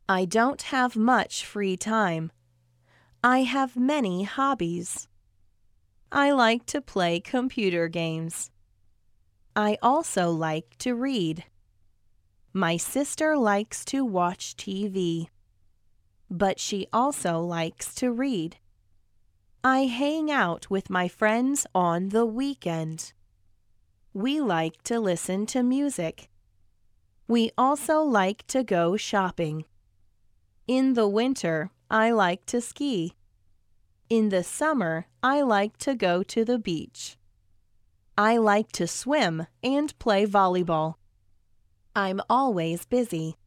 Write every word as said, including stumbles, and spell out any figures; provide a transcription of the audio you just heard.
I don't have much free time. I have many hobbies. I like to play computer games. I also like to read. My sister likes to watch T V, but she also likes to read. I hang out with my friends on the weekend. We like to listen to music. We also like to go shopping. In the winter, I like to ski. In the summer, I like to go to the beach. I like to swim and play volleyball. I'm always busy.